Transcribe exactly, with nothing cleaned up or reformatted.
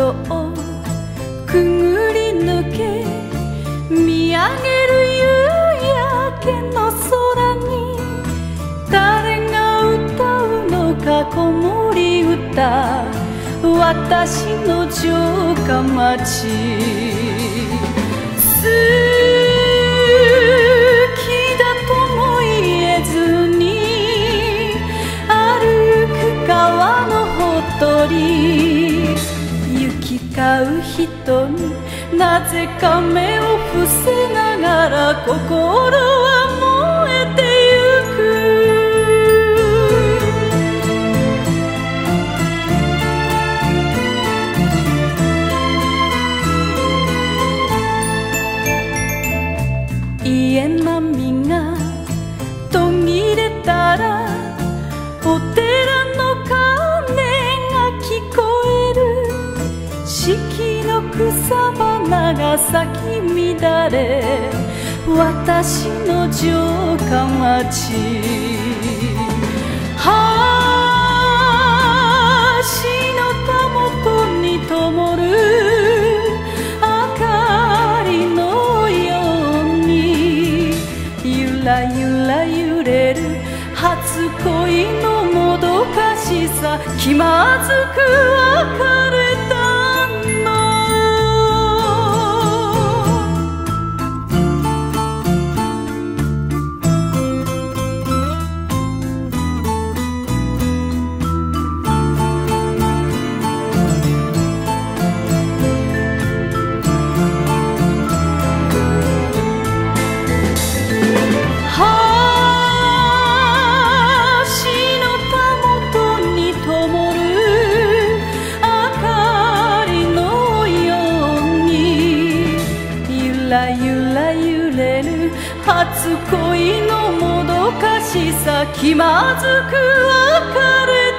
をくぐり抜け見上げる夕焼けの空に誰が歌うのか子守歌私の城下町好きだとも言えずに歩く川のほとり行き交う人になぜか目を伏せながら心は燃えてゆく家波が途切れたらお寺の鐘が聞こえる四季の草花が咲き乱れ私の城下町橋のたもとに灯る明かりのようにゆらゆら揺れる初恋のもどかしさ気まずく別れたのゆらゆら揺れる初恋のもどかしさ気まずく別れ